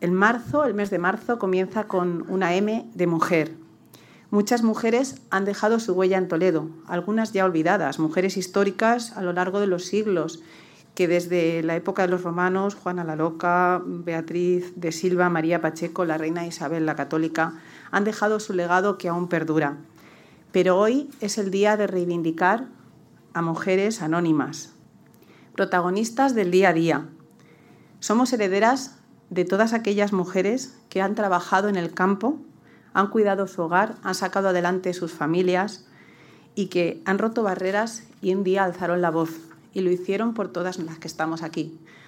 El mes de marzo, comienza con una M de mujer. Muchas mujeres han dejado su huella en Toledo, algunas ya olvidadas, mujeres históricas a lo largo de los siglos, que desde la época de los romanos, Juana la Loca, Beatriz de Silva, María Pacheco, la reina Isabel la Católica, han dejado su legado que aún perdura. Pero hoy es el día de reivindicar a mujeres anónimas, protagonistas del día a día. Somos herederas de todas aquellas mujeres que han trabajado en el campo, han cuidado su hogar, han sacado adelante sus familias y que han roto barreras y un día alzaron la voz y lo hicieron por todas las que estamos aquí.